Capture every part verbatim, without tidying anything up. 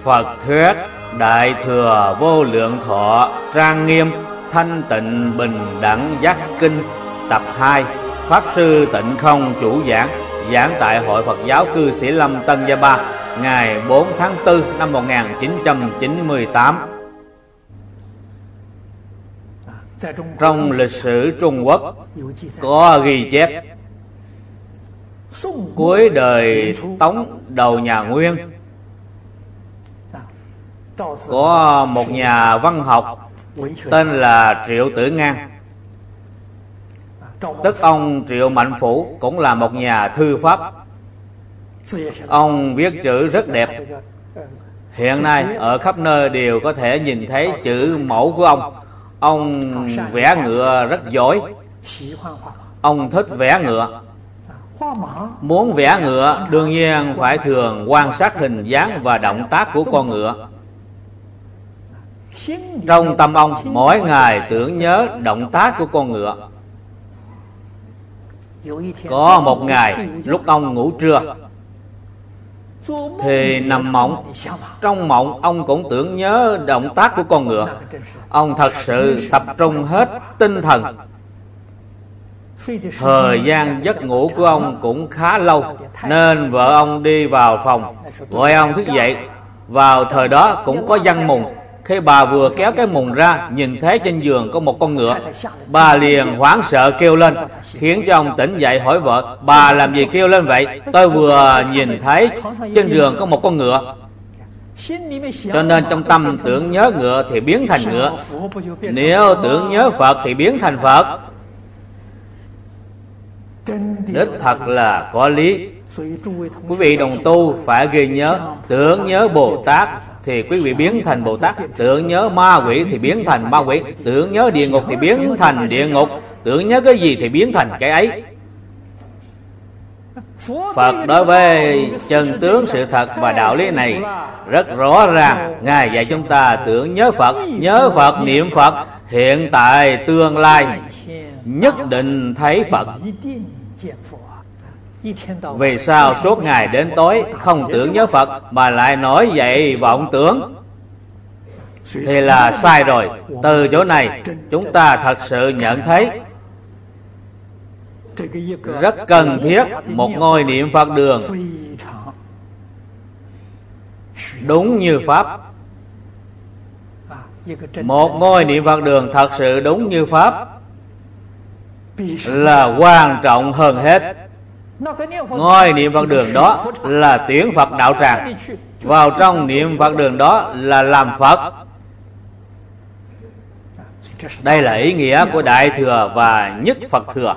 Phật thuyết Đại Thừa Vô Lượng Thọ Trang Nghiêm Thanh Tịnh Bình Đẳng Giác Kinh Tập hai. Pháp Sư Tịnh Không chủ giảng. Giảng tại Hội Phật giáo Cư Sĩ Lâm Tân Gia Ba, ngày bốn tháng tư năm một nghìn chín trăm chín mươi tám. Trong lịch sử Trung Quốc có ghi chép cuối đời Tống đầu nhà Nguyên, có một nhà văn học tên là Triệu Tử Ngang, tức ông Triệu Mạnh Phủ, cũng là một nhà thư pháp. Ông viết chữ rất đẹp, hiện nay ở khắp nơi đều có thể nhìn thấy chữ mẫu của ông. Ông vẽ ngựa rất giỏi, ông thích vẽ ngựa. Muốn vẽ ngựa đương nhiên phải thường quan sát hình dáng và động tác của con ngựa. Trong tâm ông mỗi ngày tưởng nhớ động tác của con ngựa. Có một ngày lúc ông ngủ trưa thì nằm mộng, trong mộng ông cũng tưởng nhớ động tác của con ngựa. Ông thật sự tập trung hết tinh thần. Thời gian giấc ngủ của ông cũng khá lâu, nên vợ ông đi vào phòng gọi ông thức dậy. Vào thời đó cũng có giăng mùng. Khi bà vừa kéo cái mùng ra, nhìn thấy trên giường có một con ngựa, bà liền hoảng sợ kêu lên, khiến cho ông tỉnh dậy hỏi vợ: bà làm gì kêu lên vậy? Tôi vừa nhìn thấy trên giường có một con ngựa. Cho nên trong tâm tưởng nhớ ngựa thì biến thành ngựa, nếu tưởng nhớ Phật thì biến thành Phật. Đích thật là có lý. Quý vị đồng tu phải ghi nhớ, tưởng nhớ Bồ Tát thì quý vị biến thành Bồ Tát, tưởng nhớ ma quỷ thì biến thành ma quỷ, tưởng nhớ địa ngục thì biến thành địa ngục, tưởng nhớ cái gì thì biến thành cái ấy. Phật đối với chân tướng sự thật và đạo lý này rất rõ ràng. Ngài dạy chúng ta tưởng nhớ Phật, nhớ Phật, niệm Phật, hiện tại tương lai nhất định thấy Phật. Vì sao suốt ngày đến tối không tưởng nhớ Phật mà lại nổi dậy vọng tưởng? Thì là sai rồi. Từ chỗ này chúng ta thật sự nhận thấy rất cần thiết một ngôi niệm Phật đường đúng như Pháp. Một ngôi niệm Phật đường thật sự đúng như Pháp là quan trọng hơn hết. Ngôi niệm Phật đường đó là tuyển Phật đạo tràng, vào trong niệm Phật đường đó là làm Phật. Đây là ý nghĩa của Đại Thừa và Nhất Phật Thừa.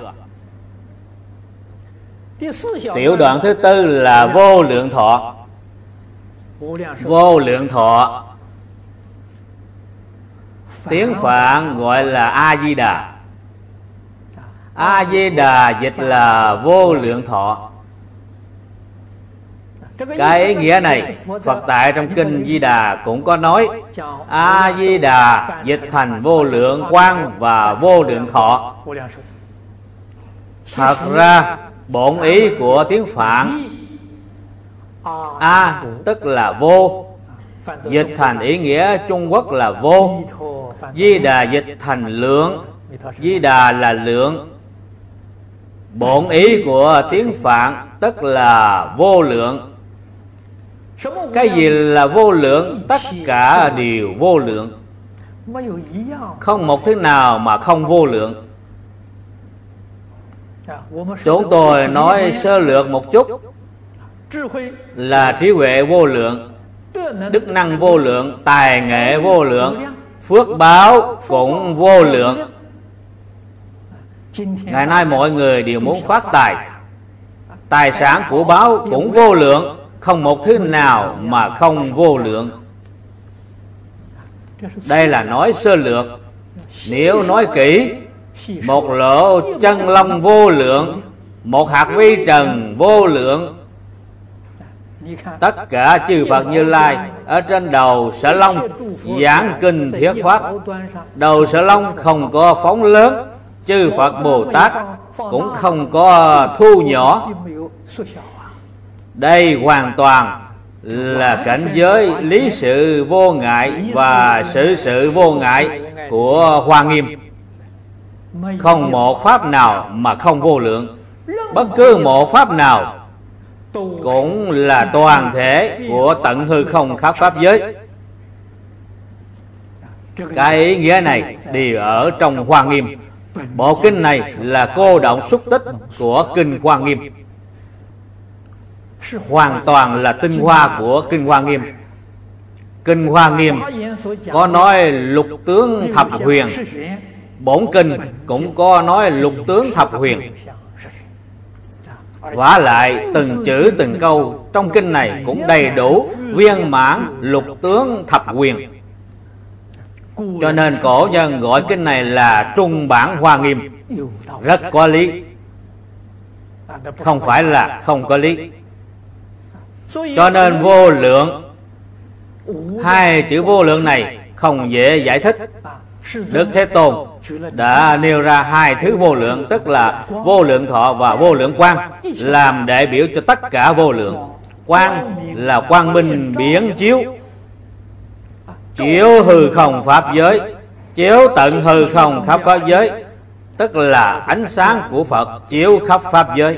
Tiểu đoạn thứ tư là vô lượng thọ. Vô lượng thọ tiếng Phạn gọi là A Di Đà. A Di Đà dịch là vô lượng thọ. Cái ý nghĩa này Phật tại trong kinh Di Đà cũng có nói. A Di Đà dịch thành vô lượng quang và vô lượng thọ. Thật ra bổn ý của tiếng Phạn, A tức là vô, dịch thành ý nghĩa Trung Quốc là vô. Di Đà dịch thành lượng, Di Đà là lượng. Bổn ý của tiếng Phạn tức là vô lượng. Cái gì là vô lượng? Tất cả đều vô lượng, không một thứ nào mà không vô lượng. Chúng tôi nói sơ lược một chút là trí huệ vô lượng, đức năng vô lượng, tài nghệ vô lượng, phước báo cũng vô lượng. Ngày nay mọi người đều muốn phát tài, tài sản của báo cũng vô lượng, không một thứ nào mà không vô lượng. Đây là nói sơ lược. Nếu nói kỹ, một lỗ chân lông vô lượng, một hạt vi trần vô lượng. Tất cả chư Phật Như Lai ở trên đầu Sở Long giảng kinh thuyết pháp. Đầu Sở Long không có phóng lớn, chư Phật Bồ Tát cũng không có thu nhỏ. Đây hoàn toàn là cảnh giới lý sự vô ngại và sự sự vô ngại của Hoa Nghiêm. Không một pháp nào mà không vô lượng. Bất cứ một pháp nào cũng là toàn thể của tận hư không khắp pháp giới. Cái ý nghĩa này đều ở trong Hoa Nghiêm. Bộ kinh này là cô động xúc tích của kinh Hoa Nghiêm, hoàn toàn là tinh hoa của kinh Hoa Nghiêm. Kinh Hoa Nghiêm có nói lục tướng thập huyền, bổn kinh cũng có nói lục tướng thập huyền. Vả lại từng chữ từng câu trong kinh này cũng đầy đủ viên mãn lục tướng thập huyền. Cho nên cổ nhân gọi kinh này là trung bản Hoa Nghiêm, rất có lý, không phải là không có lý. Cho nên vô lượng, hai chữ vô lượng này không dễ giải thích. Đức Thế Tôn đã nêu ra hai thứ vô lượng, tức là vô lượng thọ và vô lượng quang, làm đại biểu cho tất cả vô lượng. Quang là quang minh biển chiếu, chiếu hư không pháp giới, chiếu tận hư không khắp pháp giới, tức là ánh sáng của Phật chiếu khắp pháp giới.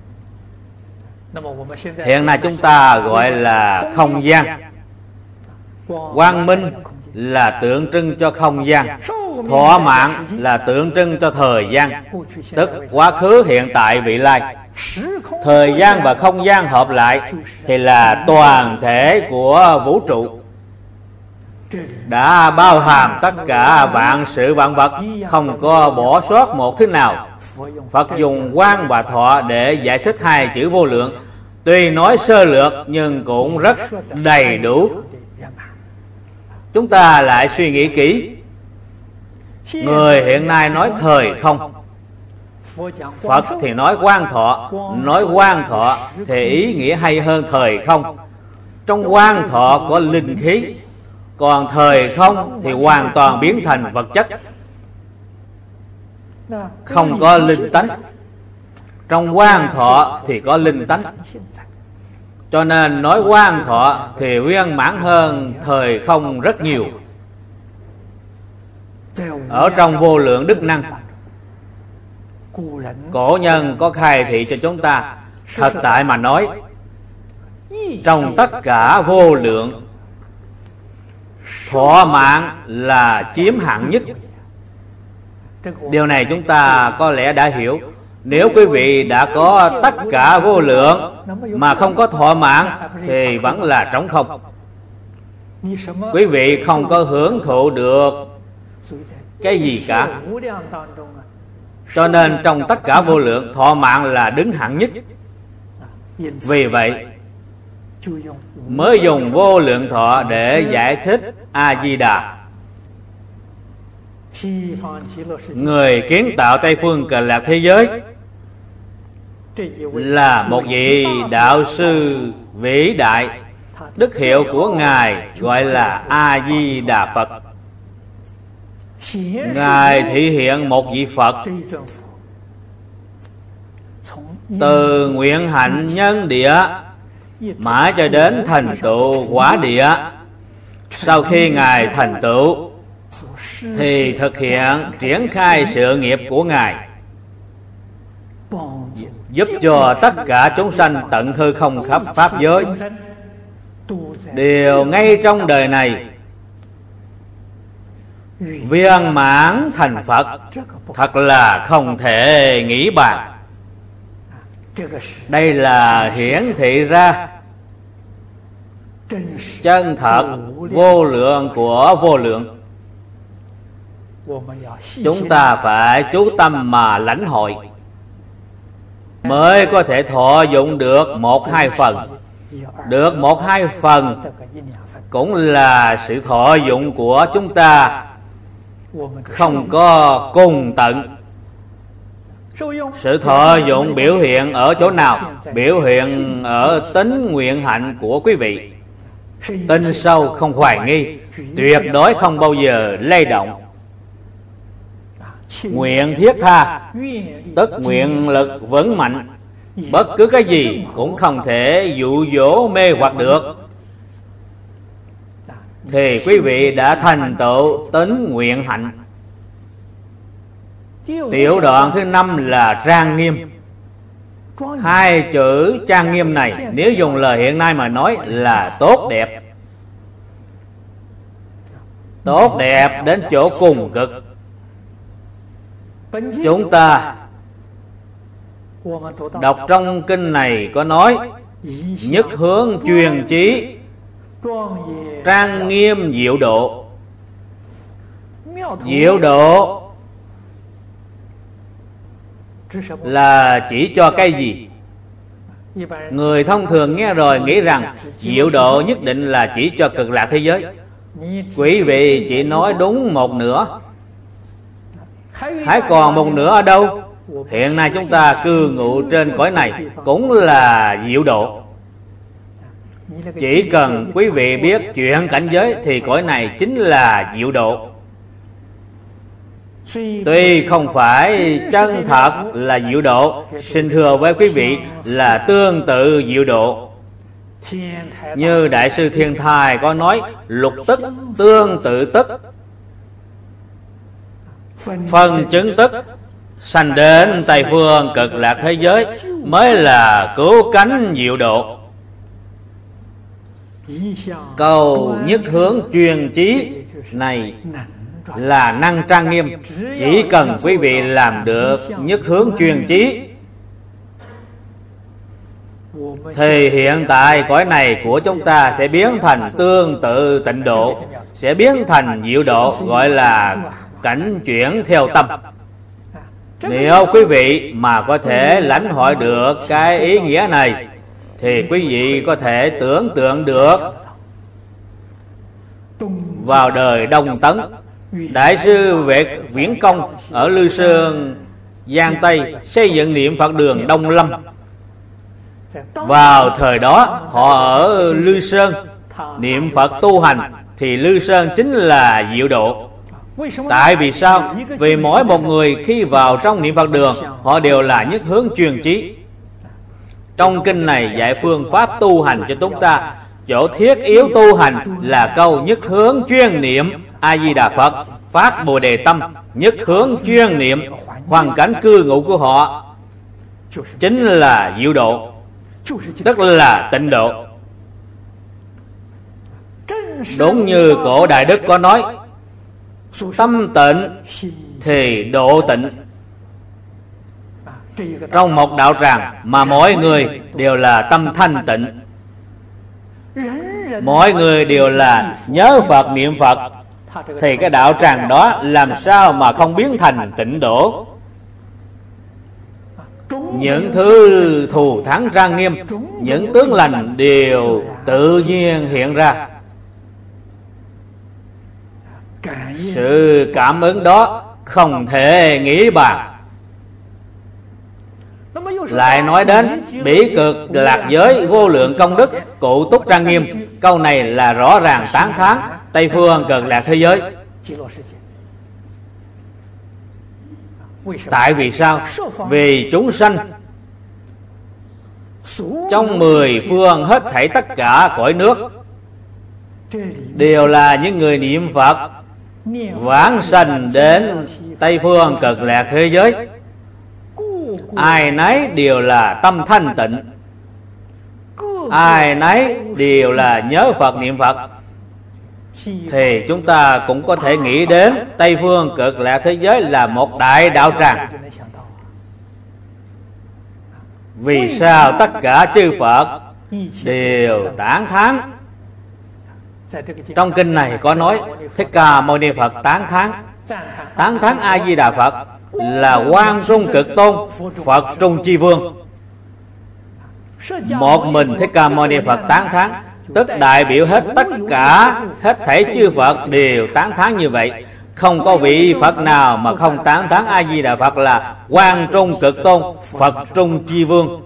Hiện nay chúng ta gọi là không gian. Quang minh là tượng trưng cho không gian, thọ mạng là tượng trưng cho thời gian, tức quá khứ, hiện tại, vị lai. Thời gian và không gian hợp lại thì là toàn thể của vũ trụ, đã bao hàm tất cả vạn sự vạn vật, không có bỏ sót một thứ nào. Phật dùng quang và thọ để giải thích hai chữ vô lượng, tuy nói sơ lược nhưng cũng rất đầy đủ. Chúng ta lại suy nghĩ kỹ. Người hiện nay nói thời không, Phật thì nói quang thọ. Nói quang thọ thì ý nghĩa hay hơn thời không. Trong quang thọ có linh khí, còn thời không thì hoàn toàn biến thành vật chất, không có linh tánh. Trong quang thọ thì có linh tánh. Cho nên nói quang thọ thì viên mãn hơn thời không rất nhiều. Ở trong vô lượng đức năng, cổ nhân có khai thị cho chúng ta. Thật tại mà nói, trong tất cả vô lượng, thọ mạng là chiếm hạng nhất. Điều này chúng ta có lẽ đã hiểu. Nếu quý vị đã có tất cả vô lượng mà không có thọ mạng thì vẫn là trống không. Quý vị không có hưởng thụ được cái gì cả. Cho nên trong tất cả vô lượng, thọ mạng là đứng hạng nhất. Vì vậy mới dùng vô lượng thọ để giải thích A-di-đà. Người kiến tạo Tây Phương Cực Lạc thế giới là một vị đạo sư vĩ đại. Đức hiệu của Ngài gọi là A-di-đà Phật. Ngài thị hiện một vị Phật từ nguyện hạnh nhân địa mãi cho đến thành tựu quả địa. Sau khi Ngài thành tựu thì thực hiện triển khai sự nghiệp của Ngài, giúp cho tất cả chúng sanh tận hư không khắp pháp giới đều ngay trong đời này viên mãn thành Phật. Thật là không thể nghĩ bàn. Đây là hiển thị ra chân thật vô lượng của vô lượng. Chúng ta phải chú tâm mà lãnh hội, mới có thể thọ dụng được một hai phần. Được một hai phần cũng là sự thọ dụng của chúng ta không có cùng tận. Sự thọ dụng biểu hiện ở chỗ nào? Biểu hiện ở tính nguyện hạnh của quý vị. Tin sâu không hoài nghi, tuyệt đối không bao giờ lay động. Nguyện thiết tha, tức nguyện lực vững mạnh. Bất cứ cái gì cũng không thể dụ dỗ mê hoặc được. thì quý vị đã thành tựu tín nguyện hạnh. Tiểu đoạn thứ năm là trang nghiêm. Hai chữ trang nghiêm này nếu dùng lời hiện nay mà nói là tốt đẹp. Tốt đẹp đến chỗ cùng cực. Chúng ta đọc trong kinh này có nói nhất hướng truyền chí, trang nghiêm diệu độ. Diệu độ là chỉ cho cái gì? Người thông thường nghe rồi nghĩ rằng diệu độ nhất định là chỉ cho cực lạc thế giới. Quý vị chỉ nói đúng một nửa. Hãy còn một nửa ở đâu? Hiện nay chúng ta cư ngụ trên cõi này cũng là diệu độ. Chỉ cần quý vị biết chuyện cảnh giới thì cõi này chính là diệu độ. Tuy không phải chân thật là diệu độ, xin thưa với quý vị là tương tự diệu độ. Như Đại sư Thiên Thai có nói, lục tức tương tự tức, phần chứng tức, sanh đến Tây phương cực lạc thế giới mới là cứu cánh diệu độ. Câu nhất hướng truyền chí này là năng trang nghiêm. Chỉ cần quý vị làm được nhất hướng truyền chí thì hiện tại cõi này của chúng ta sẽ biến thành tương tự tịnh độ, sẽ biến thành diệu độ, gọi là cảnh chuyển theo tâm. Nếu quý vị mà có thể lãnh hội được cái ý nghĩa này thì quý vị có thể tưởng tượng được vào đời Đông Tấn, Đại sư Vệ Viễn Công ở Lư Sơn Giang Tây xây dựng niệm Phật đường Đông Lâm. Vào thời đó họ ở Lư Sơn niệm Phật tu hành thì Lư Sơn chính là diệu độ. Tại vì sao? Vì mỗi một người khi vào trong niệm Phật đường họ đều là nhất hướng truyền chí. Trong kinh này dạy phương pháp tu hành cho chúng ta. Chỗ thiết yếu tu hành là câu nhất hướng chuyên niệm A Di Đà Phật, phát Bồ Đề tâm. Nhất hướng chuyên niệm, hoàn cảnh cư ngụ của họ chính là diệu độ, tức là tịnh độ. Đúng như cổ Đại Đức có nói, tâm tịnh thì độ tịnh. Trong một đạo tràng mà mỗi người đều là tâm thanh tịnh, mỗi người đều là nhớ Phật niệm Phật, thì cái đạo tràng đó làm sao mà không biến thành tịnh độ. Những thứ thù thắng trang nghiêm, những tướng lành đều tự nhiên hiện ra. Sự cảm ứng đó không thể nghĩ bàn. Lại nói đến bỉ cực lạc giới vô lượng công đức cụ túc trang nghiêm. Câu này là rõ ràng tán thán Tây phương cực lạc thế giới. Tại vì sao? Vì chúng sanh trong mười phương hết thảy tất cả cõi nước đều là những người niệm Phật, vãng sanh đến Tây phương cực lạc thế giới. Ai nấy đều là tâm thanh tịnh, ai nấy đều là nhớ Phật niệm Phật, thì chúng ta cũng có thể nghĩ đến Tây phương cực lạc thế giới là một đại đạo tràng. Vì sao tất cả chư Phật đều tán thán? Trong kinh này có nói Thích Ca Mâu Ni Phật tán thán. Tán thán A Di Đà Phật là Quang Trung Cực Tôn, Phật Trung Chi Vương. Một mình Thích Ca Mâu Ni Phật tán thán, tức đại biểu hết tất cả, hết thảy chư Phật đều tán thán như vậy. Không có vị Phật nào mà không tán thán A Di Đà Phật là Quang Trung Cực Tôn, Phật Trung Chi Vương.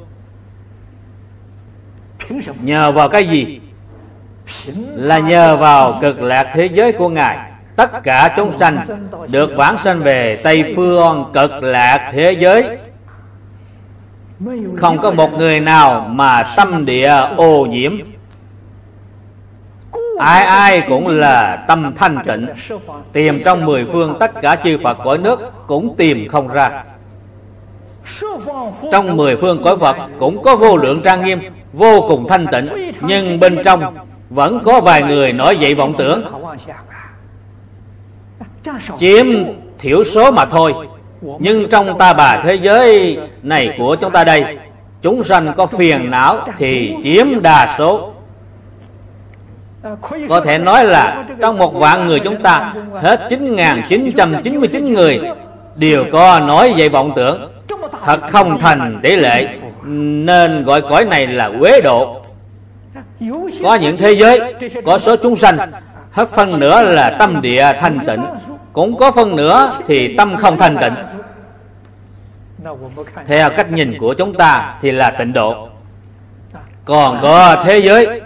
Nhờ vào cái gì? Là nhờ vào cực lạc thế giới của Ngài. Tất cả chúng sanh được vãng sanh về Tây phương cực lạc thế giới. Không có một người nào mà tâm địa ô nhiễm. ai ai cũng là tâm thanh tịnh. Tìm trong mười phương tất cả chư Phật cõi nước cũng tìm không ra. Trong mười phương cõi Phật cũng có vô lượng trang nghiêm, vô cùng thanh tịnh, nhưng bên trong vẫn có vài người nổi dậy vọng tưởng, chiếm thiểu số mà thôi. Nhưng trong ta bà thế giới này của chúng ta đây, chúng sanh có phiền não thì chiếm đa số. Có thể nói là trong một vạn người chúng ta, hết chín nghìn chín trăm chín mươi chín người đều có nổi dậy vọng tưởng, thật không thành tỷ lệ, nên gọi cõi này là uế độ. Có những thế giới, có số chúng sanh hết phân nửa là tâm địa thanh tịnh, cũng có phân nửa thì tâm không thanh tịnh. Theo cách nhìn của chúng ta thì là tịnh độ. Còn có thế giới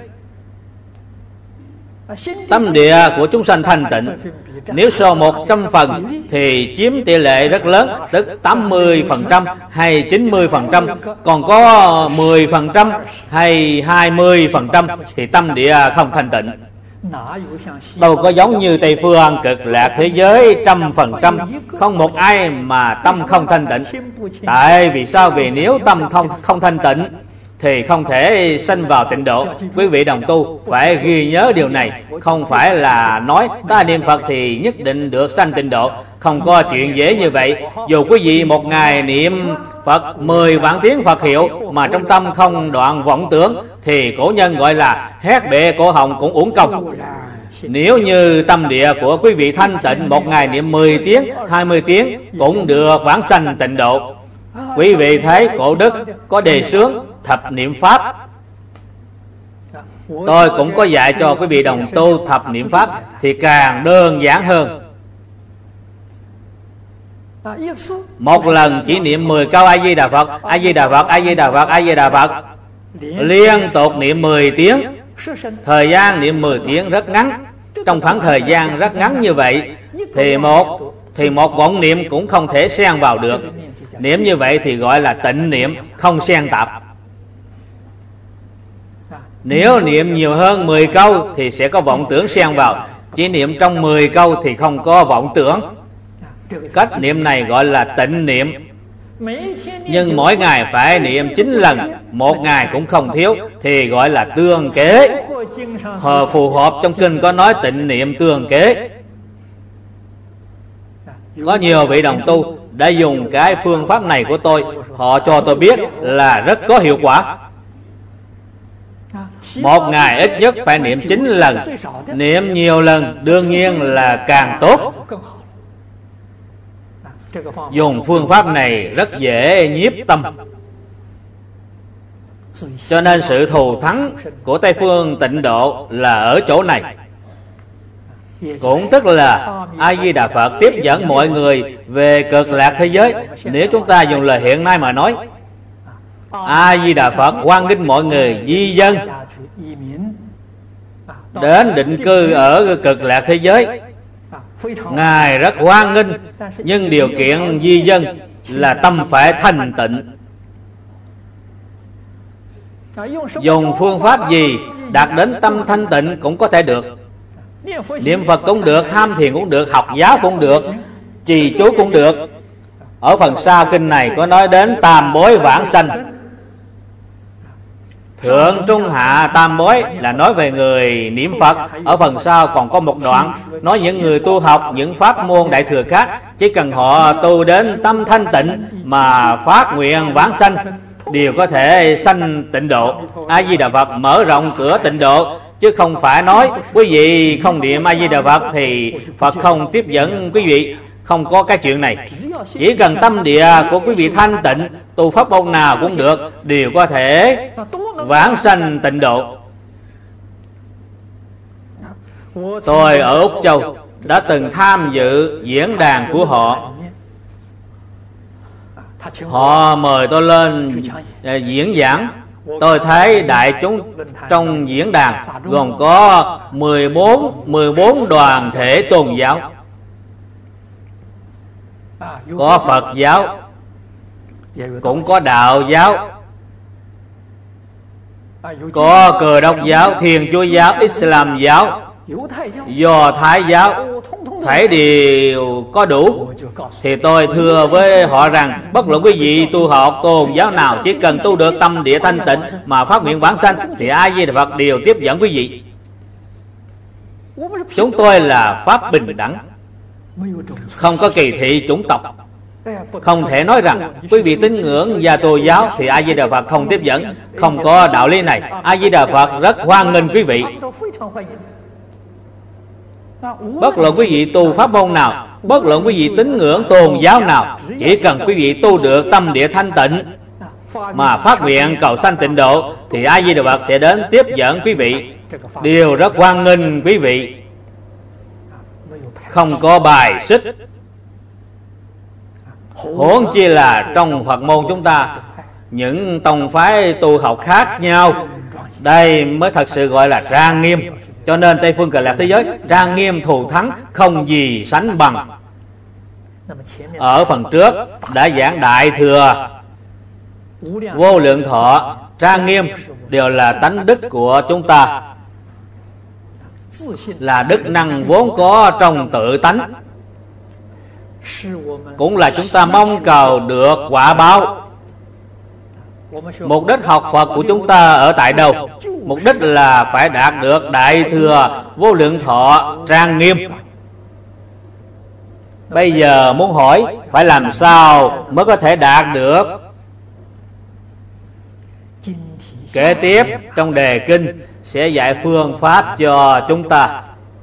tâm địa của chúng sanh thanh tịnh, nếu so một trăm phần thì chiếm tỷ lệ rất lớn, tức tám mươi phần trăm hay chín mươi phần trăm. Còn có mười phần trăm hay hai mươi phần trăm thì tâm địa không thanh tịnh. Đâu có giống như Tây Phương Cực Lạc thế giới trăm phần trăm, không một ai mà tâm không thanh tịnh. Tại vì sao? Vì nếu tâm không, không thanh tịnh thì không thể sanh vào tịnh độ. Quý vị đồng tu phải ghi nhớ điều này. Không phải là nói ta niệm Phật thì nhất định được sanh tịnh độ. Không có chuyện dễ như vậy. Dù quý vị một ngày niệm Phật mười vạn tiếng Phật hiệu mà trong tâm không đoạn vọng tưởng thì cổ nhân gọi là hét bệ cổ họng cũng uổng công. Nếu như tâm địa của quý vị thanh tịnh, một ngày niệm mười tiếng, hai mươi tiếng cũng được vãng sanh tịnh độ. Quý vị thấy cổ đức có đề xướng thập niệm pháp. Tôi cũng có dạy cho quý vị đồng tu thập niệm pháp thì càng đơn giản hơn. Một lần chỉ niệm mười câu A Di Đà Phật, A Di Đà Phật, A Di Đà Phật, A Di Đà Phật, liên tục niệm mười tiếng. Thời gian niệm mười tiếng rất ngắn. Trong khoảng thời gian rất ngắn như vậy thì một thì một vọng niệm cũng không thể xen vào được. Niệm như vậy thì gọi là tịnh niệm, không xen tạp. Nếu niệm nhiều hơn mười câu thì sẽ có vọng tưởng xen vào. Chỉ niệm trong mười câu thì không có vọng tưởng. Cách niệm này gọi là tịnh niệm. Nhưng mỗi ngày phải niệm chín lần, một ngày cũng không thiếu, thì gọi là tương kế. Hồi phù hợp trong kinh có nói tịnh niệm tương kế. Có nhiều vị đồng tu đã dùng cái phương pháp này của tôi, họ cho tôi biết là rất có hiệu quả. Một ngày ít nhất phải niệm chín lần. Niệm nhiều lần đương nhiên là càng tốt. Dùng phương pháp này rất dễ nhiếp tâm. Cho nên sự thù thắng của Tây Phương tịnh độ là ở chỗ này. Cũng tức là A Di Đà Phật tiếp dẫn mọi người về cực lạc thế giới. Nếu chúng ta dùng lời hiện nay mà nói, A Di Đà Phật hoan nghênh mọi người di dân đến định cư ở cực lạc thế giới. Ngài rất hoan nghênh, nhưng điều kiện di dân là tâm phải thanh tịnh. Dùng phương pháp gì đạt đến tâm thanh tịnh cũng có thể được. Niệm Phật cũng được, tham thiền cũng được, học giáo cũng được, trì chú cũng được. Ở phần sau kinh này có nói đến tam bối vãng sanh. Thượng trung hạ tam bối là nói về người niệm Phật. Ở phần sau còn có một đoạn nói những người tu học những pháp môn đại thừa khác, chỉ cần họ tu đến tâm thanh tịnh mà phát nguyện vãng sanh đều có thể sanh tịnh độ. A Di Đà Phật mở rộng cửa tịnh độ, chứ không phải nói quý vị không niệm A Di Đà Phật thì Phật không tiếp dẫn quý vị. Không có cái chuyện này. Chỉ cần tâm địa của quý vị thanh tịnh, tu pháp môn nào cũng được, đều có thể vãng sanh tịnh độ. Tôi ở Úc Châu đã từng tham dự diễn đàn của họ. Họ mời tôi lên diễn giảng. Tôi thấy đại chúng trong diễn đàn gồm có mười bốn, mười bốn đoàn thể tôn giáo. Có Phật giáo, cũng có đạo giáo, Có Cơ Đốc giáo, Thiên Chúa giáo, Islam giáo, Do Thái giáo, thể đều có đủ. Thì tôi thưa với họ rằng bất luận quý vị tu học tôn giáo nào, chỉ cần tu được tâm địa thanh tịnh mà phát nguyện vãng sanh thì A Di Đà Phật đều tiếp dẫn quý vị. Chúng tôi là pháp bình đẳng, không có kỳ thị chủng tộc. Không thể nói rằng quý vị tín ngưỡng Gia Tô giáo thì A Di Đà Phật không tiếp dẫn. Không có đạo lý này. A Di Đà Phật rất hoan nghênh quý vị. Bất luận quý vị tu pháp môn nào, bất luận quý vị tín ngưỡng tôn giáo nào, chỉ cần quý vị tu được tâm địa thanh tịnh mà phát nguyện cầu sanh tịnh độ thì A Di Đà Phật sẽ đến tiếp dẫn quý vị. Điều rất hoan nghênh quý vị, không có bài xích. Huống chi là trong Phật môn chúng ta, những tông phái tu học khác nhau, đây mới thật sự gọi là trang nghiêm. Cho nên Tây Phương Cực Lạc thế giới trang nghiêm thù thắng, không gì sánh bằng. Ở phần trước đã giảng Đại Thừa, Vô Lượng Thọ, trang nghiêm đều là tánh đức của chúng ta, là đức năng vốn có trong tự tánh, cũng là chúng ta mong cầu được quả báo. Mục đích học Phật của chúng ta ở tại đâu? Mục đích là phải đạt được Đại Thừa, Vô Lượng Thọ, trang nghiêm. Bây giờ muốn hỏi phải làm sao mới có thể đạt được? Kế tiếp trong đề kinh sẽ dạy phương pháp cho chúng ta.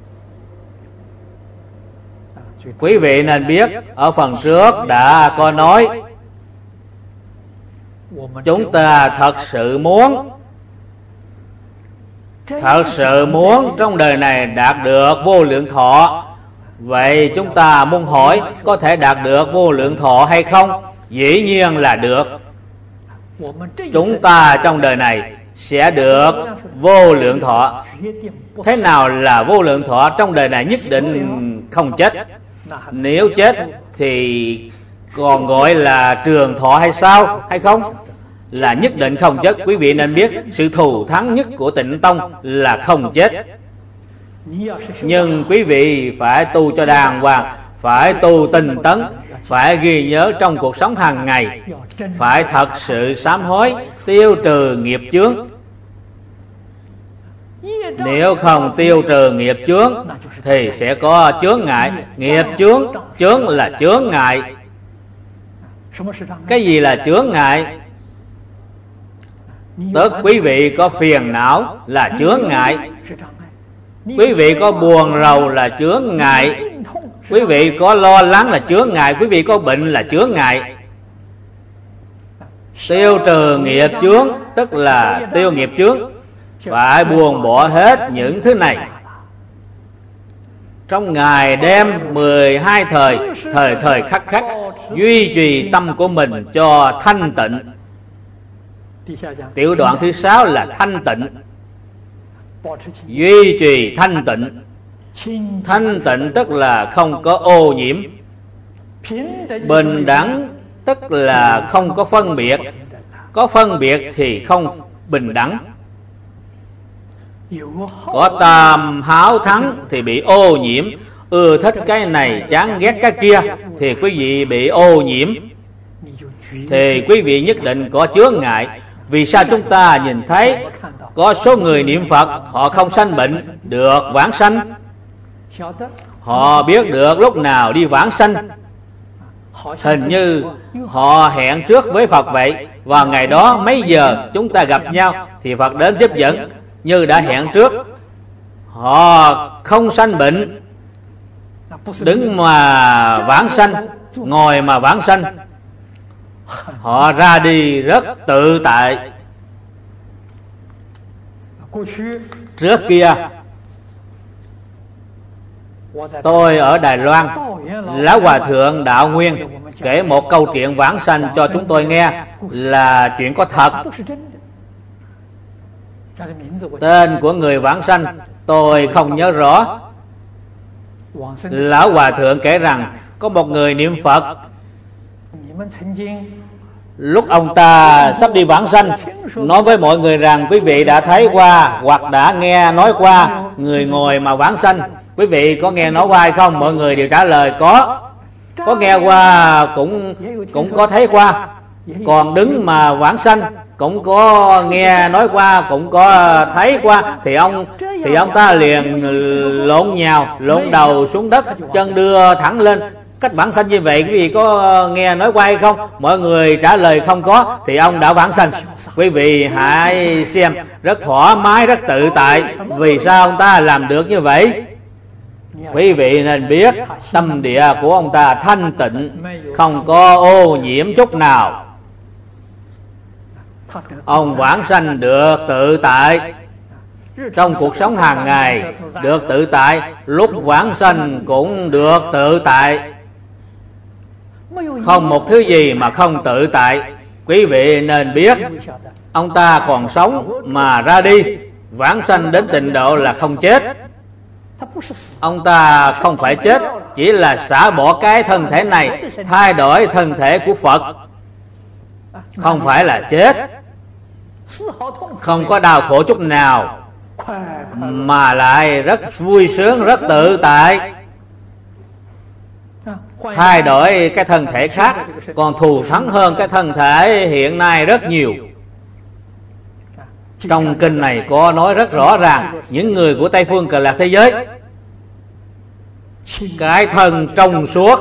Quý vị nên biết, ở phần trước đã có nói, chúng ta thật sự muốn Thật sự muốn trong đời này đạt được vô lượng thọ. Vậy chúng ta muốn hỏi có thể đạt được vô lượng thọ hay không? Dĩ nhiên là được. Chúng ta trong đời này sẽ được vô lượng thọ. Thế nào là vô lượng thọ? Trong đời này nhất định không chết. Nếu chết thì còn gọi là trường thọ hay sao? Hay không? Là nhất định không chết. Quý vị nên biết sự thù thắng nhất của Tịnh Tông là không chết. Nhưng quý vị phải tu cho đàng hoàng, phải tu tinh tấn, phải ghi nhớ trong cuộc sống hàng ngày, phải thật sự sám hối, tiêu trừ nghiệp chướng. Nếu không tiêu trừ nghiệp chướng thì sẽ có chướng ngại. Nghiệp chướng, chướng là chướng ngại. Cái gì là chướng ngại? Tức quý vị có phiền não là chướng ngại, quý vị có buồn rầu là chướng ngại, quý vị có lo lắng là chướng ngại, quý vị có bệnh là chướng ngại. Tiêu trừ nghiệp chướng tức là tiêu nghiệp chướng, phải buông bỏ hết những thứ này. Trong ngày đêm mười hai thời, thời thời khắc khắc duy trì tâm của mình cho thanh tịnh. Tiểu đoạn thứ sáu là thanh tịnh. Duy trì thanh tịnh. Thanh tịnh tức là không có ô nhiễm. Bình đẳng tức là không có phân biệt. Có phân biệt thì không bình đẳng. Có tam háo thắng thì bị ô nhiễm. Ưa thích cái này, chán ghét cái kia thì quý vị bị ô nhiễm. Thì quý vị nhất định có chướng ngại. Vì sao chúng ta nhìn thấy có số người niệm Phật họ không sanh bệnh, được vãng sanh? Họ biết được lúc nào đi vãng sanh. Hình như họ hẹn trước với Phật vậy. Và ngày đó mấy giờ chúng ta gặp nhau thì Phật đến tiếp dẫn, như đã hẹn trước. Họ không sanh bệnh, đứng mà vãng sanh, ngồi mà vãng sanh. Họ ra đi rất tự tại. Trước kia tôi ở Đài Loan, Lão Hòa Thượng Đạo Nguyên kể một câu chuyện vãng sanh cho chúng tôi nghe, là chuyện có thật. Tên của người vãng sanh tôi không nhớ rõ. Lão Hòa Thượng kể rằng có một người niệm Phật, Lúc ông ta sắp đi vãng sanh, nói với mọi người rằng quý vị đã thấy qua hoặc đã nghe nói qua người ngồi mà vãng sanh. Quý vị có nghe nói qua hay không? Mọi người đều trả lời có. Có nghe qua, cũng cũng có thấy qua. Còn đứng mà vãng sanh cũng có nghe nói qua, cũng có thấy qua. Thì ông thì ông ta liền lộn nhào, lộn đầu xuống đất, chân đưa thẳng lên. Cách vãng sanh như vậy quý vị có nghe nói qua hay không? Mọi người trả lời không có. Thì ông đã vãng sanh. Quý vị hãy xem, rất thoải mái, rất tự tại. Vì sao ông ta làm được như vậy? Quý vị nên biết tâm địa của ông ta thanh tịnh, không có ô nhiễm chút nào. Ông vãng sanh được tự tại, trong cuộc sống hàng ngày được tự tại, lúc vãng sanh cũng được tự tại. Không một thứ gì mà không tự tại. Quý vị nên biết, ông ta còn sống mà ra đi, vãng sanh đến trình độ là không chết. Ông ta không phải chết, chỉ là xả bỏ cái thân thể này, thay đổi thân thể của Phật. Không phải là chết, không có đau khổ chút nào, mà lại rất vui sướng, rất tự tại. Thay đổi cái thân thể khác, còn thù thắng hơn cái thân thể hiện nay rất nhiều. Trong kinh này có nói rất rõ ràng, những người của Tây Phương Cực Lạc thế giới, cái thân trong suốt,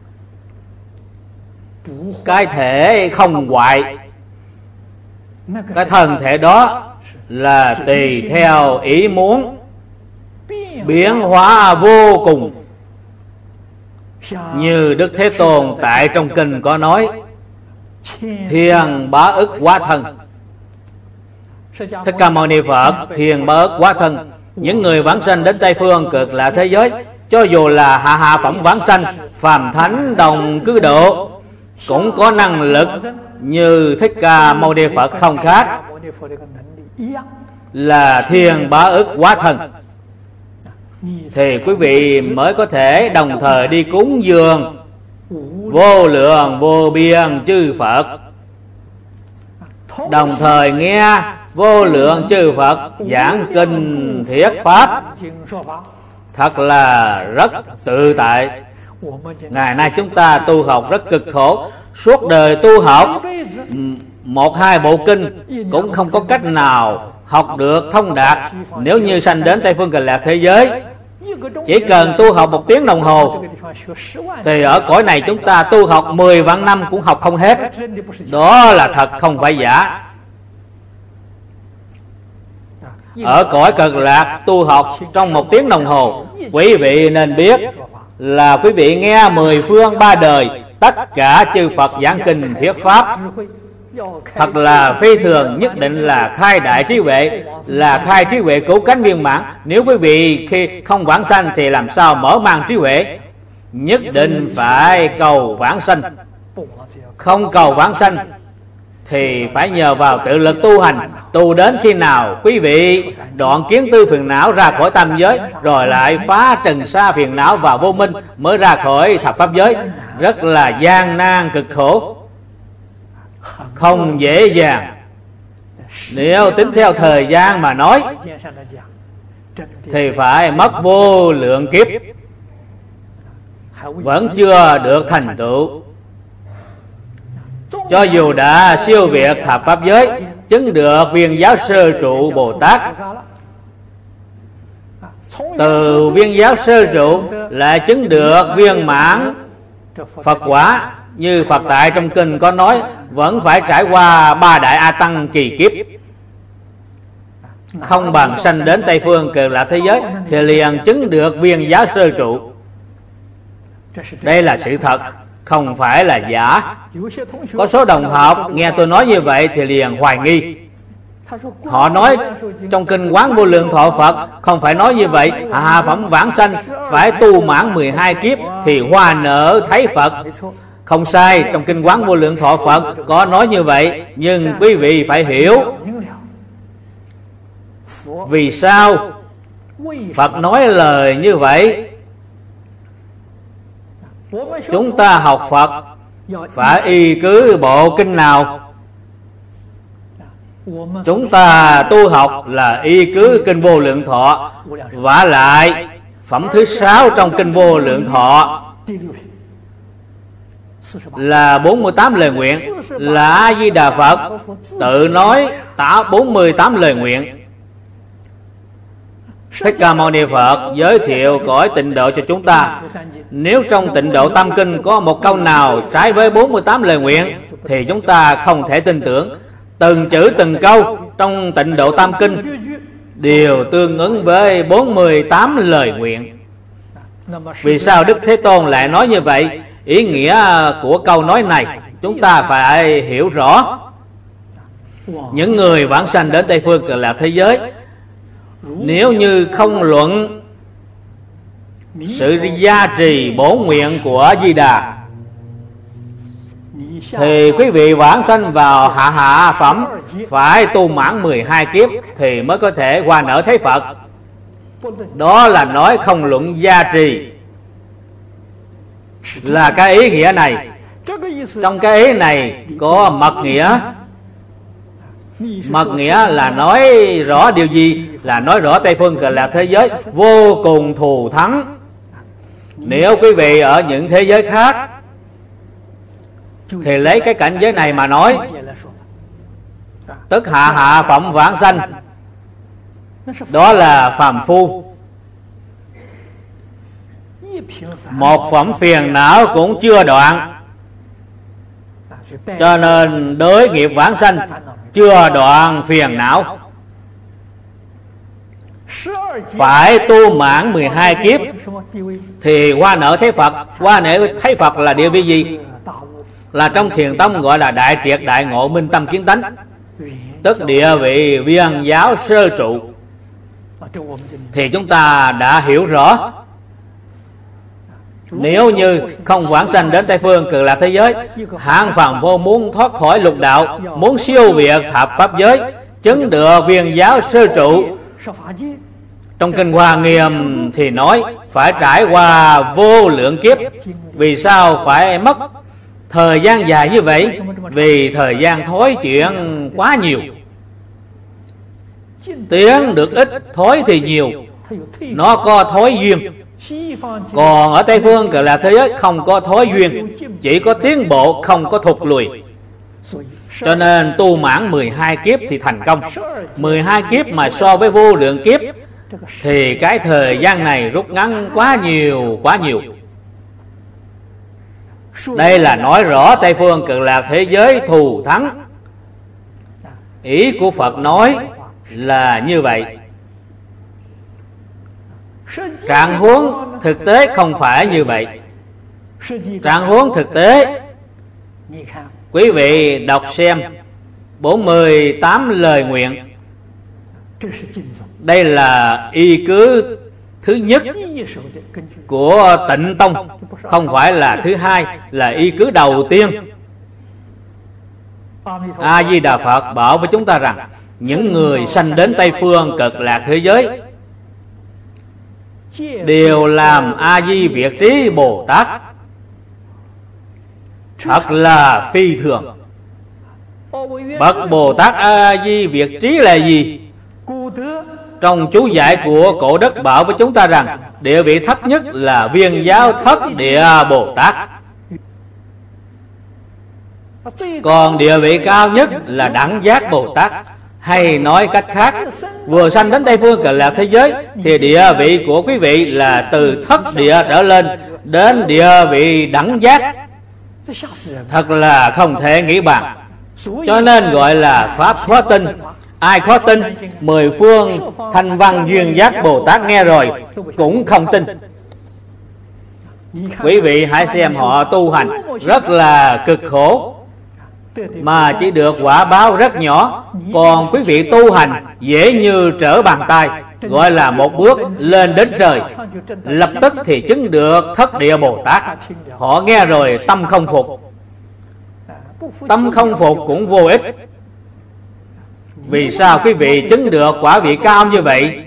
cái thể không hoại, cái thân thể đó là tùy theo ý muốn, biến hóa vô cùng. Như Đức Thế Tôn tại trong kinh có nói, thiên bá ức hóa thân. Thích Ca Mâu Ni Phật thiên bá ức hóa thân. Những người vãng sanh đến Tây Phương Cực Lạc thế giới, cho dù là hạ hạ phẩm vãng sanh, phàm thánh đồng cứ độ, cũng có năng lực như Thích Ca Mâu Ni Phật không khác, là thiên bá ức hóa thân. Thì quý vị mới có thể đồng thời đi cúng dường vô lượng vô biên chư Phật, đồng thời nghe vô lượng chư Phật giảng kinh thuyết pháp, thật là rất tự tại. Ngày nay chúng ta tu học rất cực khổ, suốt đời tu học một hai bộ kinh cũng không có cách nào học được thông đạt. Nếu như sanh đến Tây Phương Cực Lạc thế giới, chỉ cần tu học một tiếng đồng hồ, thì ở cõi này chúng ta tu học mười vạn năm cũng học không hết. Đó là thật, không phải giả. Ở cõi Cực Lạc tu học trong một tiếng đồng hồ, quý vị nên biết là quý vị nghe mười phương ba đời tất cả chư Phật giảng kinh thuyết pháp, thật là phi thường. Nhất định là khai đại trí huệ, là khai trí huệ cứu cánh viên mãn. Nếu quý vị khi không vãng sanh thì làm sao mở mang trí huệ? Nhất định phải cầu vãng sanh. Không cầu vãng sanh thì phải nhờ vào tự lực tu hành. Tu đến khi nào quý vị đoạn kiến tư phiền não ra khỏi tam giới, rồi lại phá trần sa phiền não vào vô minh, mới ra khỏi thập pháp giới. Rất là gian nan cực khổ, không dễ dàng. Nếu tính theo thời gian mà nói thì phải mất vô lượng kiếp, vẫn chưa được thành tựu. Cho dù đã siêu việt thập pháp giới, chứng được viên giáo sơ trụ Bồ Tát, từ viên giáo sơ trụ lại chứng được viên mãn Phật quả, như Phật tại trong kinh có nói, vẫn phải trải qua ba đại A Tăng kỳ kiếp. Không bằng sanh đến Tây Phương Cực Lạc thế giới thì liền chứng được viên giáo sơ trụ. Đây là sự thật, không phải là giả. Có số đồng học nghe tôi nói như vậy thì liền hoài nghi. Họ nói trong kinh Quán Vô Lượng Thọ Phật không phải nói như vậy. Hạ phẩm vãng sanh phải tu mãn mười hai kiếp thì hoa nở thấy Phật. Không sai, trong kinh Quán Vô Lượng Thọ Phật có nói như vậy. Nhưng quý vị phải hiểu vì sao Phật nói lời như vậy. Chúng ta học Phật phải y cứ bộ kinh nào? Chúng ta tu học là y cứ kinh Vô Lượng Thọ. Vả lại phẩm thứ sáu trong kinh Vô Lượng Thọ là bốn mươi tám lời nguyện, là A Di Đà Phật tự nói tả bốn mươi tám lời nguyện. Thích Ca Mâu Ni Phật giới thiệu cõi tịnh độ cho chúng ta. Nếu trong Tịnh Độ Tam Kinh có một câu nào trái với bốn mươi tám lời nguyện thì chúng ta không thể tin tưởng. Từng chữ từng câu trong Tịnh Độ Tam Kinh đều tương ứng với bốn mươi tám lời nguyện. Vì sao Đức Thế Tôn lại nói như vậy? Ý nghĩa của câu nói này chúng ta phải hiểu rõ. Những người vãng sanh đến Tây Phương Cực Lạc thế giới, nếu như không luận sự gia trì bổn nguyện của Di Đà, thì quý vị vãng sanh vào hạ hạ phẩm phải tu mãn mười hai kiếp thì mới có thể qua nở thấy Phật. Đó là nói không luận gia trì, là cái ý nghĩa này. Trong cái ý này có mật nghĩa. Mật nghĩa là nói rõ điều gì? Là nói rõ Tây Phương Cực Lạc thế giới vô cùng thù thắng. Nếu quý vị ở những thế giới khác thì lấy cái cảnh giới này mà nói, tức hạ hạ phẩm vãng sanh, đó là phàm phu. Một phẩm phiền não cũng chưa đoạn, cho nên đối nghiệp vãng sanh chưa đoạn phiền não. Phải tu mãn mười hai kiếp thì qua nở thấy Phật. Qua nở thấy Phật là địa vị gì? Là trong thiền tông gọi là đại triệt đại ngộ minh tâm kiến tánh, tức địa vị viên giáo sơ trụ. Thì chúng ta đã hiểu rõ. Nếu như không vãng sanh đến Tây Phương Cực Lạc thế giới, hạng phàm vô muốn thoát khỏi lục đạo, muốn siêu việt thập pháp giới, chứng được viên giáo sơ trụ, trong kinh Hoa Nghiêm thì nói phải trải qua vô lượng kiếp. Vì sao phải mất thời gian dài như vậy? Vì thời gian thối chuyển quá nhiều. Tiến được ít, thối thì nhiều. Nó có thối duyên. Còn ở Tây Phương Cực Lạc thế giới không có thối duyên, chỉ có tiến bộ, không có thụt lùi. Cho nên tu mãn mười hai kiếp thì thành công. Mười hai kiếp mà so với vô lượng kiếp thì cái thời gian này rút ngắn quá nhiều, quá nhiều. Đây là nói rõ Tây Phương Cực Lạc thế giới thù thắng. Ý của Phật nói là như vậy. Trạng huống thực tế không phải như vậy. Trạng huống thực tế, quý vị đọc xem bốn mươi tám lời nguyện. Đây là y cứ thứ nhất của Tịnh Tông, không phải là thứ hai, là y cứ đầu tiên. A Di Đà Phật bảo với chúng ta rằng những người sanh đến Tây Phương Cực Lạc thế giới đều làm A Di Việt Trí Bồ Tát. Thật là phi thường. Bậc Bồ Tát A Di Việt Trí là gì? Trong chú giải của Cổ Đức bảo với chúng ta rằng địa vị thấp nhất là viên giáo thất địa Bồ Tát, còn địa vị cao nhất là đẳng giác Bồ Tát. Hay nói cách khác, vừa sanh đến Tây Phương Cực Lạc thế giới thì địa vị của quý vị là từ thất địa trở lên đến địa vị đẳng giác. Thật là không thể nghĩ bàn. Cho nên gọi là pháp khó tin. Ai khó tin? Mười phương thanh văn duyên giác Bồ Tát nghe rồi cũng không tin. Quý vị hãy xem họ tu hành rất là cực khổ, mà chỉ được quả báo rất nhỏ. Còn quý vị tu hành dễ như trở bàn tay, gọi là một bước lên đến trời, lập tức thì chứng được thất địa Bồ Tát. Họ nghe rồi tâm không phục. Tâm không phục cũng vô ích. Vì sao quý vị chứng được quả vị cao như vậy?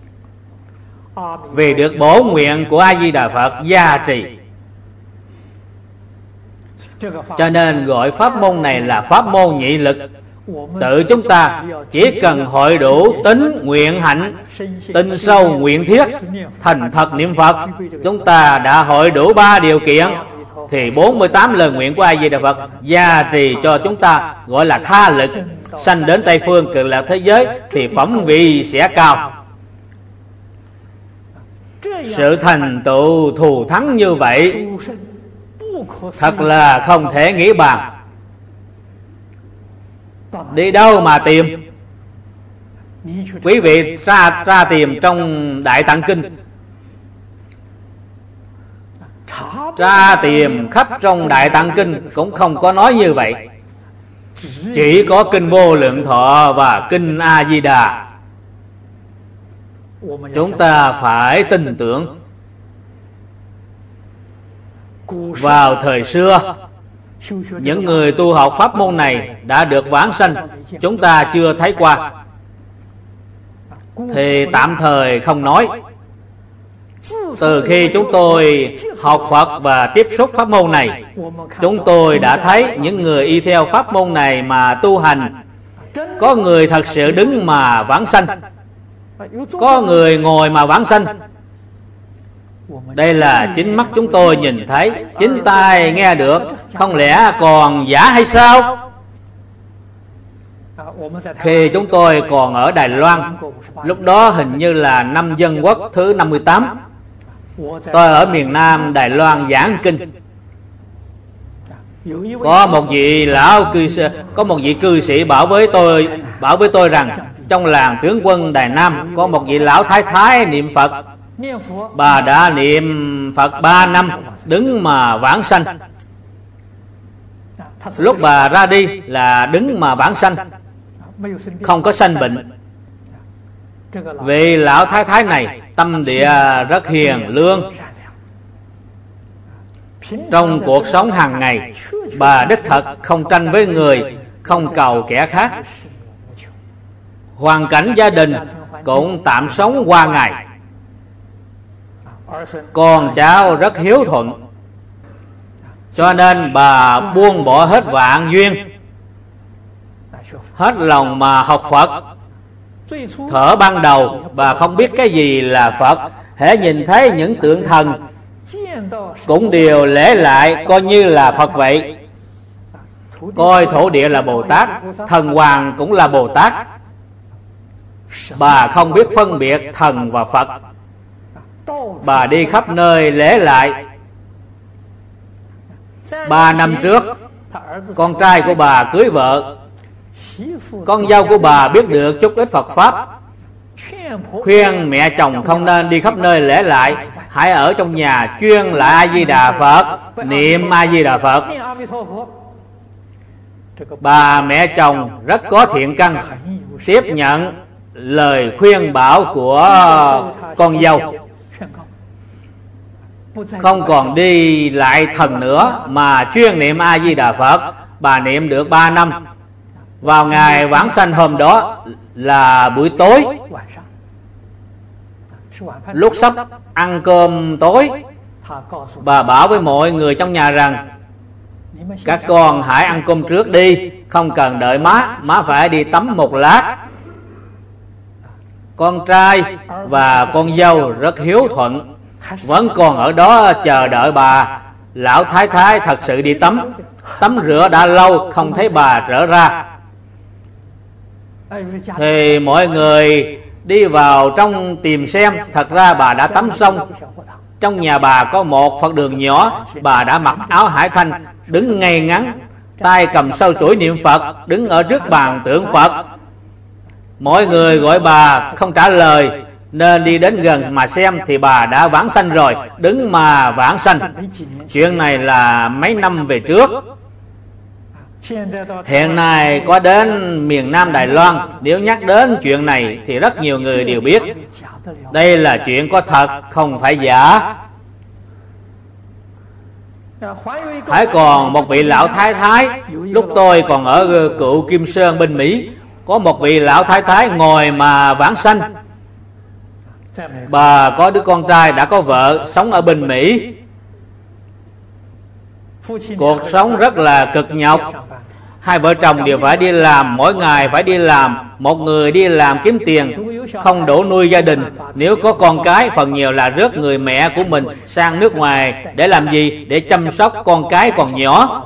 Vì được bổ nguyện của A Di Đà Phật gia trì. Cho nên gọi pháp môn này là pháp môn nhị lực. Tự chúng ta chỉ cần hội đủ tính nguyện hạnh, tin sâu nguyện thiết, thành thật niệm Phật, chúng ta đã hội đủ ba điều kiện, thì bốn mươi tám lời nguyện của A Di Đà Phật gia trì cho chúng ta, gọi là tha lực. Sanh đến Tây phương cực lạc thế giới thì phẩm vị sẽ cao. Sự thành tựu thù thắng như vậy thật là không thể nghĩ bàn. Đi đâu mà tìm? Quý vị ra ra tìm trong Đại Tạng Kinh, ra tìm khắp trong Đại Tạng Kinh cũng không có nói như vậy. Chỉ có kinh Vô Lượng Thọ và kinh A Di Đà. Chúng ta phải tin tưởng. Vào thời xưa, những người tu học pháp môn này đã được vãng sanh, chúng ta chưa thấy qua thì tạm thời không nói. Từ khi chúng tôi học Phật và tiếp xúc pháp môn này, chúng tôi đã thấy những người y theo pháp môn này mà tu hành. Có người thật sự đứng mà vãng sanh, có người ngồi mà vãng sanh. Đây là chính mắt chúng tôi nhìn thấy, chính tai nghe được, không lẽ còn giả hay sao? Khi chúng tôi còn ở Đài Loan, lúc đó hình như là năm Dân Quốc thứ năm mươi tám, tôi ở miền Nam Đài Loan giảng kinh. Có một vị lão cư sĩ, có một vị cư sĩ bảo với tôi, bảo với tôi rằng trong làng Tướng Quân Đài Nam có một vị lão thái thái niệm Phật. Bà đã niệm Phật ba năm, đứng mà vãng sanh. Lúc bà ra đi là đứng mà vãng sanh, không có sanh bệnh. Vì lão thái thái này tâm địa rất hiền lương. Trong cuộc sống hàng ngày, bà đích thật không tranh với người, không cầu kẻ khác. Hoàn cảnh gia đình cũng tạm sống qua ngày. Con cháu rất hiếu thuận, cho nên bà buông bỏ hết vạn duyên, hết lòng mà học Phật. Thuở ban đầu bà không biết cái gì là Phật, hễ nhìn thấy những tượng thần cũng đều lễ lại coi như là Phật vậy. Coi thổ địa là Bồ Tát, thần hoàng cũng là Bồ Tát. Bà không biết phân biệt thần và Phật. Bà đi khắp nơi lễ lại. Ba năm trước, con trai của bà cưới vợ. Con dâu của bà biết được chút ít Phật Pháp, khuyên mẹ chồng không nên đi khắp nơi lễ lại, hãy ở trong nhà chuyên lại A Di Đà Phật, niệm A Di Đà Phật. Bà mẹ chồng rất có thiện căn, tiếp nhận lời khuyên bảo của con dâu, không còn đi lại thần nữa mà chuyên niệm A Di Đà Phật. Bà niệm được ba năm. Vào ngày vãng sanh hôm đó là buổi tối, lúc sắp ăn cơm tối, bà bảo với mọi người trong nhà rằng các con hãy ăn cơm trước đi, không cần đợi má, má phải đi tắm một lát. Con trai và con dâu rất hiếu thuận, vẫn còn ở đó chờ đợi bà. Lão thái thái thật sự đi tắm, tắm rửa đã lâu không thấy bà trở ra, thì mọi người đi vào trong tìm xem. Thật ra bà đã tắm xong. Trong nhà bà có một Phật đường nhỏ, bà đã mặc áo hải thanh, đứng ngay ngắn, tay cầm sâu chuỗi niệm Phật, đứng ở trước bàn tượng Phật. Mọi người gọi bà không trả lời, nên đi đến gần mà xem thì bà đã vãng sanh rồi, đứng mà vãng sanh. Chuyện này là mấy năm về trước. Hiện nay có đến miền Nam Đài Loan, nếu nhắc đến chuyện này thì rất nhiều người đều biết. Đây là chuyện có thật, không phải giả. Hãy còn một vị lão thái thái, lúc tôi còn ở Cựu Kim Sơn bên Mỹ, có một vị lão thái thái ngồi mà vãng sanh. Bà có đứa con trai đã có vợ, sống ở bên Mỹ. cuộc sống rất là cực nhọc. Hai vợ chồng đều phải đi làm, mỗi ngày phải đi làm. Một người đi làm kiếm tiền không đủ nuôi gia đình. Nếu có con cái, phần nhiều là rước người mẹ của mình sang nước ngoài. Để làm gì? Để chăm sóc con cái còn nhỏ.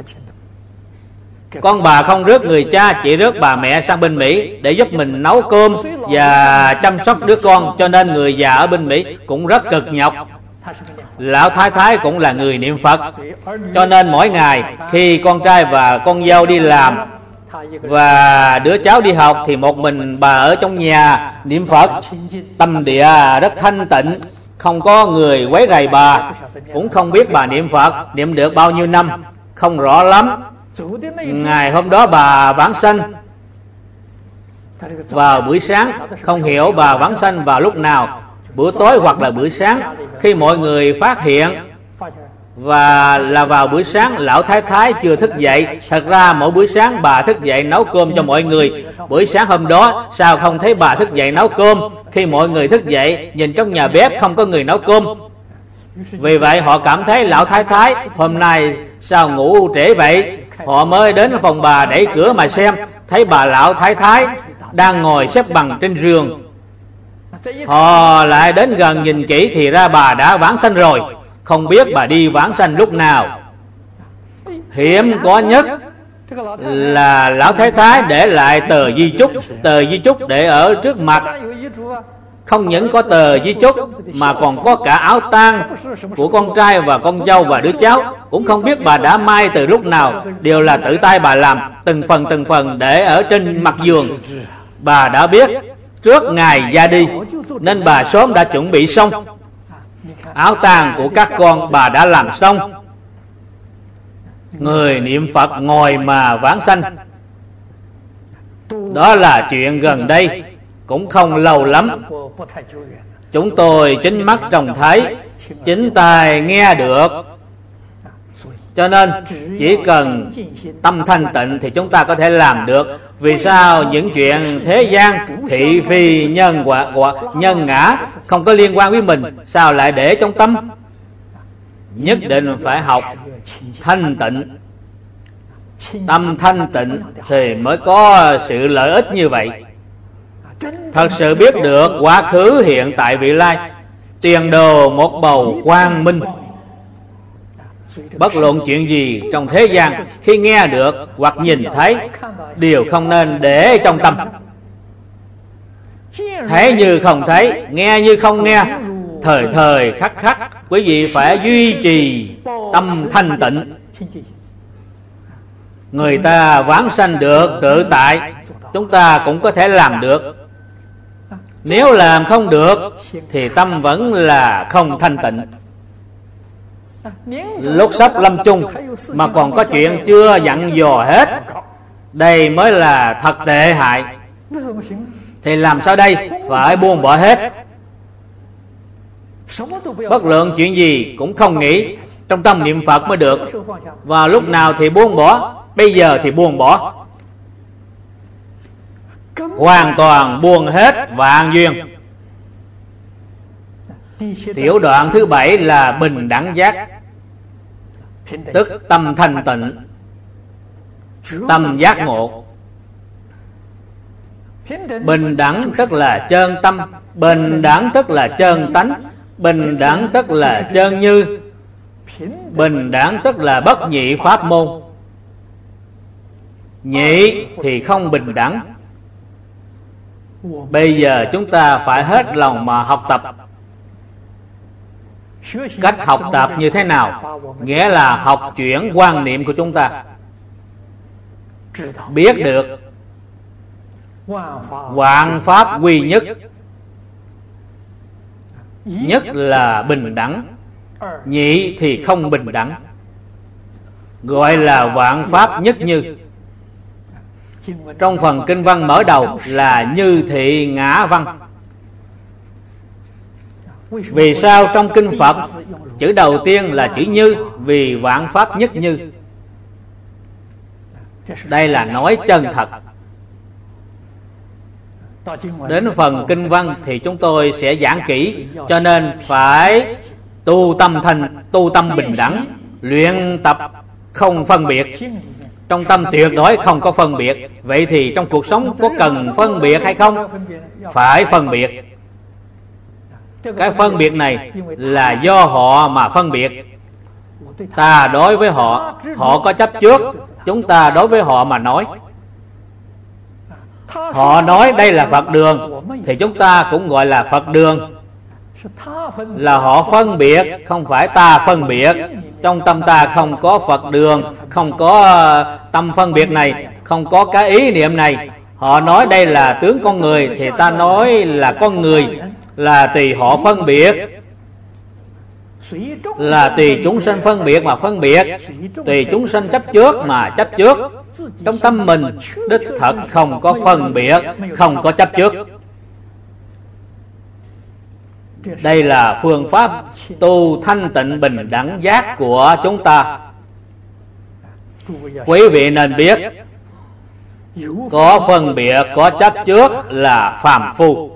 Con bà không rước người cha, chỉ rước bà mẹ sang bên Mỹ để giúp mình nấu cơm và chăm sóc đứa con. Cho nên người già ở bên Mỹ cũng rất cực nhọc. Lão thái thái cũng là người niệm Phật. Cho nên mỗi ngày khi con trai và con dâu đi làm và đứa cháu đi học, thì một mình bà ở trong nhà niệm Phật. Tâm địa rất thanh tịnh, không có người quấy rầy bà. Cũng không biết bà niệm Phật niệm được bao nhiêu năm, không rõ lắm. Ngày hôm đó bà vãng sanh vào buổi sáng, không hiểu bà vãng sanh vào lúc nào, bữa tối hoặc là bữa sáng. Khi mọi người phát hiện và là vào buổi sáng, lão thái thái chưa thức dậy. Thật ra mỗi buổi sáng bà thức dậy nấu cơm cho mọi người. Buổi sáng hôm đó sao không thấy bà thức dậy nấu cơm? Khi mọi người thức dậy, nhìn trong nhà bếp không có người nấu cơm. Vì vậy họ cảm thấy lão thái thái hôm nay sao ngủ trễ vậy. Họ mới đến phòng bà đẩy cửa mà xem, thấy bà lão thái thái đang ngồi xếp bằng trên giường. Họ lại đến gần nhìn kỹ thì ra bà đã vãng sanh rồi. Không biết bà đi vãng sanh lúc nào. Hiếm có nhất là lão thái thái để lại tờ di chúc. Tờ di chúc để ở trước mặt. Không những có tờ di chúc mà còn có cả áo tang của con trai và con dâu và đứa cháu. Cũng không biết bà đã mai từ lúc nào. Đều là tự tay bà làm, từng phần từng phần để ở trên mặt giường. Bà đã biết trước ngày ra đi, nên bà sớm đã chuẩn bị xong. Áo tang của các con bà đã làm xong. Người niệm Phật ngồi mà vãng sanh. Đó là chuyện gần đây, cũng không lâu lắm. Chúng tôi chính mắt trông thấy, chính tai nghe được. Cho nên chỉ cần tâm thanh tịnh thì chúng ta có thể làm được. Vì sao những chuyện thế gian thị phi nhân quả, quả nhân ngã không có liên quan với mình, sao lại để trong tâm? Nhất định phải học thanh tịnh. Tâm thanh tịnh thì mới có sự lợi ích như vậy. Thật sự biết được quá khứ, hiện tại, vị lai, tiền đồ một bầu quang minh. Bất luận chuyện gì trong thế gian, khi nghe được hoặc nhìn thấy, đều không nên để trong tâm. Thấy như không thấy, nghe như không nghe, thời thời khắc khắc quý vị phải duy trì tâm thanh tịnh. Người ta vãng sanh được tự tại, chúng ta cũng có thể làm được. Nếu làm không được thì tâm vẫn là không thanh tịnh. Lúc sắp lâm chung mà còn có chuyện chưa dặn dò hết, đây mới là thật tệ hại. Thì làm sao đây? Phải buông bỏ hết. Bất luận chuyện gì cũng không nghĩ, trong tâm niệm Phật mới được. Và lúc nào thì buông bỏ? Bây giờ thì buông bỏ, hoàn toàn buông hết vạn duyên. Tiểu đoạn thứ bảy là bình đẳng giác, tức tâm thanh tịnh, tâm giác ngộ. Bình đẳng tức là chân tâm, bình đẳng tức là chân tánh, bình đẳng tức là chân như, bình đẳng tức là bất nhị pháp môn. Nhị thì không bình đẳng. Bây giờ chúng ta phải hết lòng mà học tập. Cách học tập như thế nào? Nghĩa là học chuyển quan niệm của chúng ta. Biết được vạn pháp quy nhất. Nhất là bình đẳng, nhị thì không bình đẳng, gọi là vạn pháp nhất như. Trong phần kinh văn mở đầu là như thị ngã văn. Vì sao trong kinh Phật chữ đầu tiên là chữ như? Vì vạn pháp nhất như. Đây là nói chân thật. Đến phần kinh văn thì chúng tôi sẽ giảng kỹ, cho nên phải tu tâm thành, tu tâm bình đẳng, luyện tập không phân biệt, trong tâm tuyệt đối không có phân biệt. Vậy thì trong cuộc sống có cần phân biệt hay không? Phải phân biệt. Cái phân biệt này là do họ mà phân biệt. Ta đối với họ, họ có chấp trước, chúng ta đối với họ mà nói. Họ nói đây là Phật đường, thì chúng ta cũng gọi là Phật đường. Là họ phân biệt, không phải ta phân biệt. Trong tâm ta không có Phật đường, không có tâm phân biệt này, không có cái ý niệm này. Họ nói đây là tướng con người, thì ta nói là con người, là tùy họ phân biệt, là tùy chúng sanh phân biệt mà phân biệt, tùy chúng sanh chấp trước mà chấp trước. Trong tâm mình đích thật không có phân biệt, không có chấp trước. Đây là phương pháp tu thanh tịnh bình đẳng giác của chúng ta. Quý vị nên biết, có phân biệt, có chấp trước là phàm phu,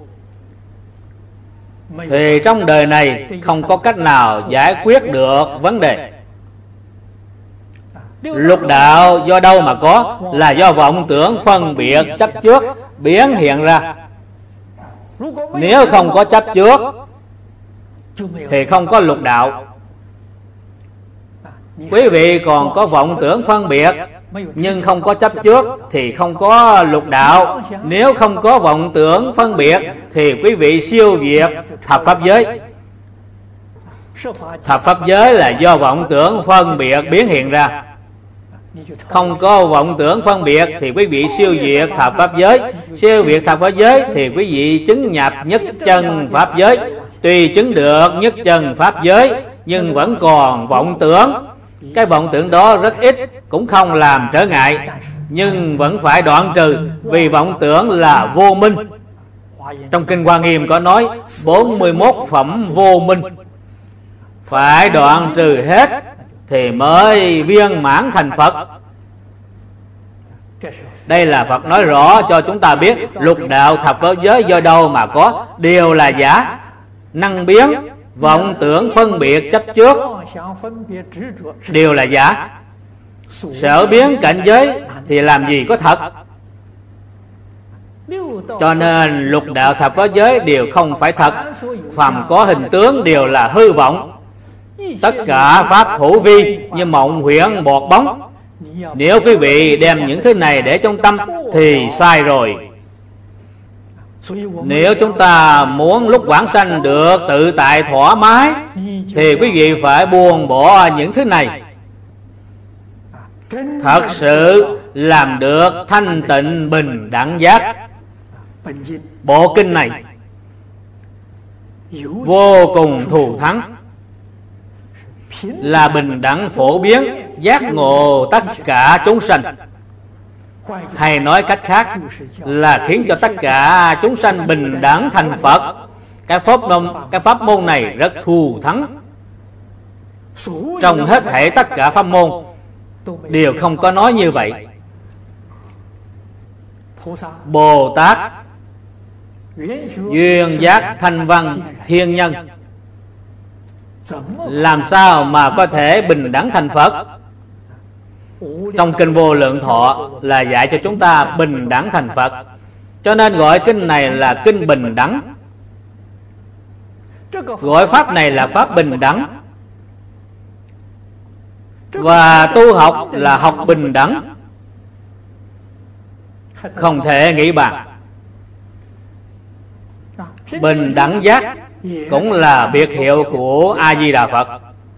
thì trong đời này không có cách nào giải quyết được vấn đề. Lục đạo do đâu mà có? Là do vọng tưởng phân biệt chấp trước biến hiện ra. Nếu không có chấp trước thì không có lục đạo. Quý vị còn có vọng tưởng phân biệt nhưng không có chấp trước thì không có lục đạo. Nếu không có vọng tưởng phân biệt thì quý vị siêu việt thập pháp giới. Thập pháp giới là do vọng tưởng phân biệt biến hiện ra. Không có vọng tưởng phân biệt thì quý vị siêu việt thập pháp giới. Siêu việt thập pháp giới thì quý vị chứng nhập nhất chân pháp giới. Tuy chứng được nhất chân pháp giới nhưng vẫn còn vọng tưởng. Cái vọng tưởng đó rất ít, cũng không làm trở ngại, nhưng vẫn phải đoạn trừ, vì vọng tưởng là vô minh. Trong Kinh Hoa Nghiêm có nói bốn mươi mốt phẩm vô minh, phải đoạn trừ hết thì mới viên mãn thành Phật. Đây là Phật nói rõ cho chúng ta biết lục đạo thập pháp giới do đâu mà có, đều là giả. Năng biến, vọng tưởng phân biệt chấp trước đều là giả. Sở biến cảnh giới thì làm gì có thật. Cho nên lục đạo thập pháp giới đều không phải thật. Phàm có hình tướng đều là hư vọng. Tất cả pháp hữu vi như mộng huyễn bọt bóng. Nếu quý vị đem những thứ này để trong tâm thì sai rồi. Nếu chúng ta muốn lúc vãng sanh được tự tại thoải mái thì quý vị phải buông bỏ những thứ này, thật sự làm được thanh tịnh bình đẳng giác. Bộ kinh này vô cùng thù thắng, là bình đẳng phổ biến giác ngộ tất cả chúng sanh. Hay nói cách khác là khiến cho tất cả chúng sanh bình đẳng thành Phật. Cái pháp môn, cái pháp môn này rất thù thắng. Trong hết thảy tất cả pháp môn đều không có nói như vậy. Bồ Tát, duyên giác thanh văn thiên nhân, làm sao mà có thể bình đẳng thành Phật? Trong Kinh Vô Lượng Thọ là dạy cho chúng ta bình đẳng thành Phật. Cho nên gọi kinh này là kinh bình đẳng. Gọi pháp này là pháp bình đẳng. Và tu học là học bình đẳng, không thể nghĩ bàn. Bình đẳng giác cũng là biệt hiệu của A Di Đà Phật,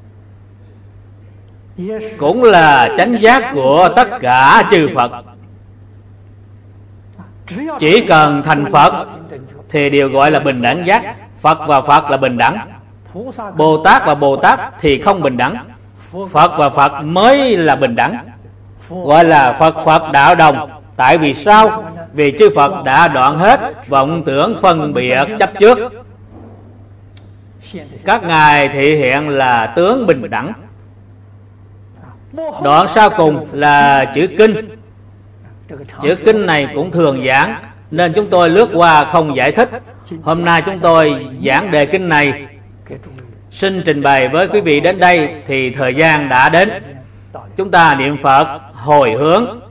cũng là chánh giác của tất cả chư Phật. Chỉ cần thành Phật thì đều gọi là bình đẳng giác. Phật và Phật là bình đẳng. Bồ Tát và Bồ Tát thì không bình đẳng. Phật và Phật mới là bình đẳng, gọi là Phật Phật đạo đồng. Tại vì sao? Vì chư Phật đã đoạn hết vọng tưởng phân biệt chấp trước. Các ngài thị hiện là tướng bình đẳng. Đoạn sau cùng là chữ kinh. Chữ kinh này cũng thường giảng nên chúng tôi lướt qua không giải thích. Hôm nay chúng tôi giảng đề kinh này xin trình bày với quý vị đến đây thì thời gian đã đến. Chúng ta niệm Phật hồi hướng